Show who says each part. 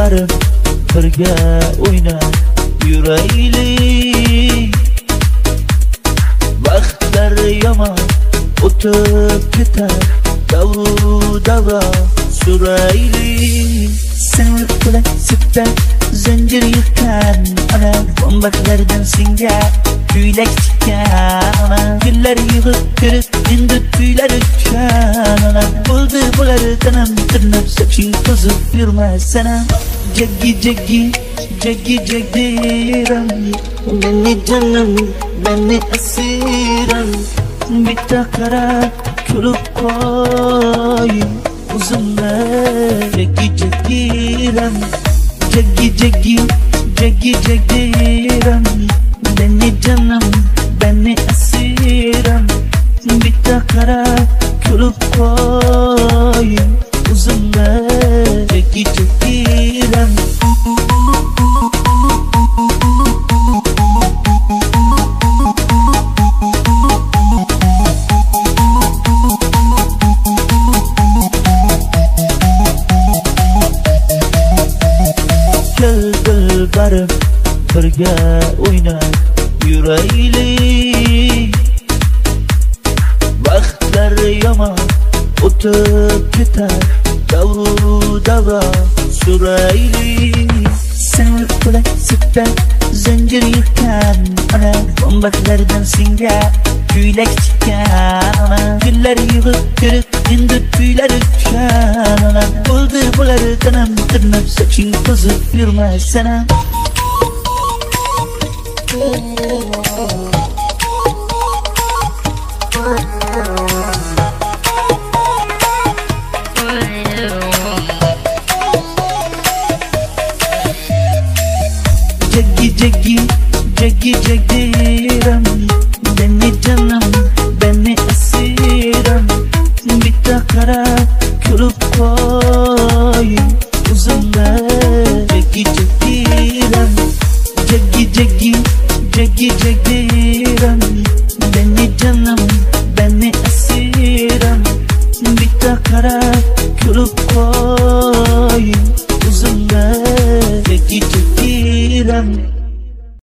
Speaker 1: barib birga o'ynab yuraylik. Vaqtlar yomon o'tib ketar, davru davron suraylik. Sen bilan sutda zanjir yutgan ana, bombalardan senga kuylak tikkan. Yillar yig'ib kirib endi tuylar o'tgan. Bo'ldi bo'lar tanam tirnab soching to'zib yurmasana. Jaggi jaggi jaggi jagdiram, beni canım beni asiram. Bitta qarab kulib qo'y o'zimni. Jaggi jagdiram, jaggi jaggi jaggi jagdiram, beni canım beni asiram. Bitta qarab kulib qo'y o'zimni. Jaggi jagdiram. Barib birga o'ynab yuraylik. Vaqtlar yomon o'tib ketar, davru davron suraylik. Sen bilan sutda zanjir yutgan ana, bombalardan senga kuylak tikkan. Yillar yig'ib kirib endi tuylar o'tgan. Bo'ldi bo'lar tanam tirnab soching to'zib yurmasana. Jaggi jaggi jaggi jagdiram, beni canım beni asiram. Bitta qarab kulib qo'y o'zimni. Jaggi jagdiram, jaggi jaggi jaggi jagdiram, beni canım beni asiram. Bitta qarab kulib qo'y